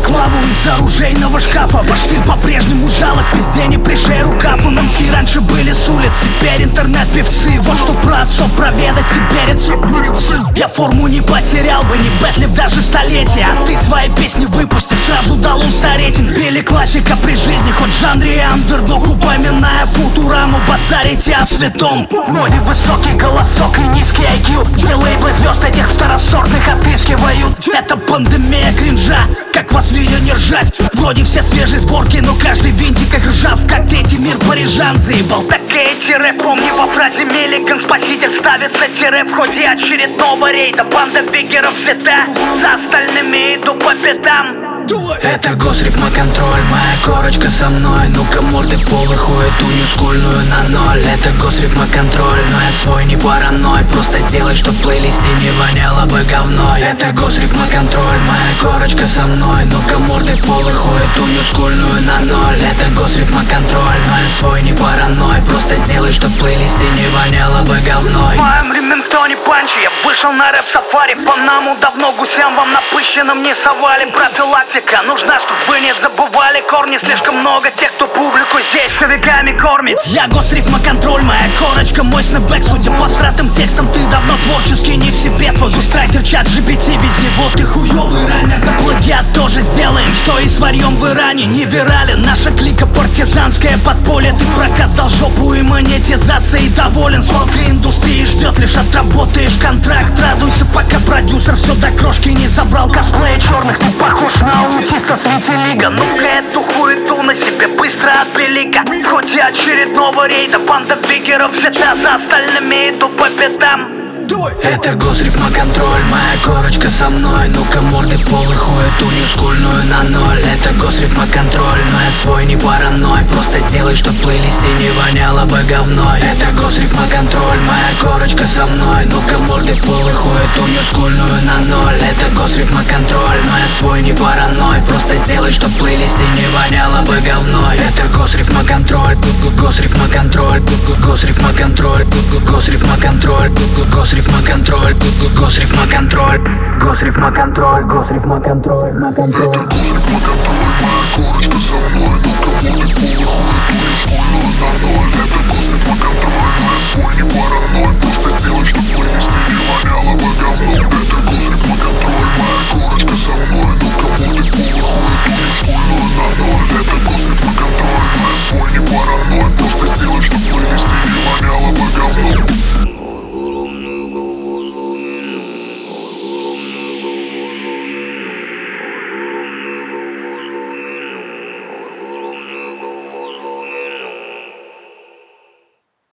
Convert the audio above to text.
клаву из оружейного шкафа. Ваш стиль по-прежнему жалок, везде не пришей рукав. У МС раньше были с улиц, теперь интернет-певцы. Вот что про отцов проведать теперь это. Я форму не потерял бы, не бэтлив даже столетия. А ты свои песни выпусти, сразу дал устареть. Пели классика при жизни, хоть в жанре андердог. Упоминая Футураму, базарите о святом. В моде высокий голосок и низкий IQ. Две лейблы звезд этих второсортных отыскивают. Это пандемия кринжа, как вас видео не ржать. Вроде все свежие сборки, но каждый винтик как ржав. Как третий мир парижан заебал. Такие тире, помни во фразе Миллиган. Спаситель ставится тире в ходе очередного рейда. Банда биггеров взята, за остальными иду по пятам. Это госрифмоконтроль, моя корочка со мной. Ну-ка морды в пол и хуету ньюскульную на ноль. Это госрифмоконтроль, но я свой не параной. Просто сделай, чтоб в плейлисте не воняло бы говной. Это госрифмоконтроль, моя корочка со мной. Ну-ка морды в пол и хуету ньюскульную на ноль. Это госрифмоконтроль, но я свой не параной. Просто сделай, чтоб в плейлисте не воняло бы говной. В моем ремингтоне панчи, я вышел на рэп-сафари. Фанаму давно гусям вам напыщенным не совали. Профилактика нужна, чтоб вы не забывали корни. Слишком много тех, кто публику здесь шариками кормит. Я госрифмоконтроль, моя корочка, мой снэпбэк. Судя по всратым текстам, ты давно творчески не в себе. Твой густрайтер, чат GPT, без него ты хуёвый раннер. За плагиат тоже сделаем, что и сварьем в Иране. Не вирален, наша клика партизанское подполье. Ты прокат дал жопу и монетизацией доволен. Свалка индустрии ждет, лишь отработаешь контракт. Радуйся, пока продюсер все до крошки не забрал. Косплея черных, ты похож на аутиста с витилиго. Ну-ка эту хуету на себе быстро отпили-ка. В ходе очередного рейда банда биггеров взята, за остальными иду по пятам. Это госрифмоконтроль, моя корочка со мной. Ну-ка морды в пол и хуету ньюскульную на ноль. Это госрифмоконтроль, но я свой не параной. Просто сделай, чтоб в плейлисте не воняло бы говной. Это госрифмоконтроль, моя корочка со мной. Ну-ка морды в пол и хуету ньюскульную на ноль. Это госрифмоконтроль, но я свой не параной. Просто сделай, чтоб в плейлисте не воняло бы говной. Это госрифмоконтроль, госрифмоконтроль, госрифмоконтроль, госрифмоконтроль, госрифмоконтроль, госрифмоконтроль, госрифмоконтроль, госрифмоконтроль, госрифмоконтроль. Это госрифмоконтроль, моя корочка со мной.